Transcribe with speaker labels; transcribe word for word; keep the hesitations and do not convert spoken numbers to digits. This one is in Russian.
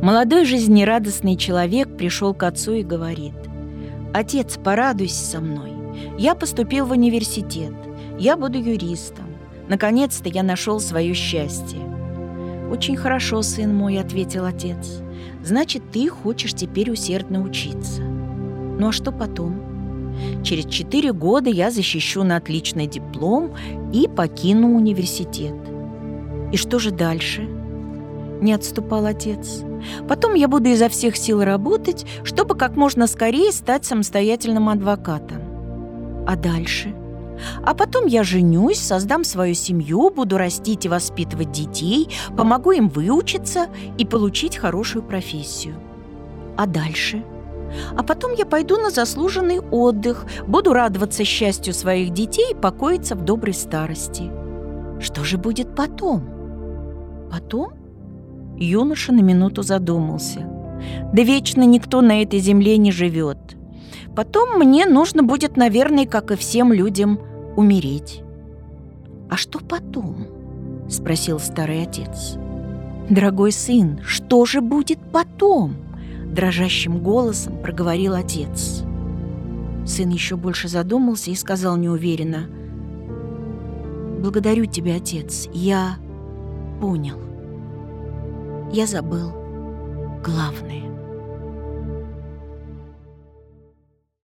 Speaker 1: Молодой жизнерадостный человек пришел к отцу и говорит: «Отец, порадуйся со мной. Я поступил в университет. Я буду юристом. Наконец-то я нашел свое счастье». «Очень хорошо, сын мой», — ответил отец. «Значит, ты хочешь теперь усердно учиться. Ну а что потом? Через четыре года я защищу на отличный диплом и покину университет. И что же дальше?» Не отступал отец. «Потом я буду изо всех сил работать, чтобы как можно скорее стать самостоятельным адвокатом. А дальше? А потом я женюсь, создам свою семью, буду растить и воспитывать детей, помогу им выучиться и получить хорошую профессию. А дальше? А потом я пойду на заслуженный отдых, буду радоваться счастью своих детей и покоиться в доброй старости. Что же будет потом?» «Потом?» Юноша на минуту задумался. «Да вечно никто на этой земле не живет. Потом мне нужно будет, наверное, как и всем людям, умереть». «А что потом?» — спросил старый отец. «Дорогой сын, что же будет потом?» — дрожащим голосом проговорил отец. Сын еще больше задумался и сказал неуверенно: «Благодарю тебя, отец, я понял. Я забыл главное».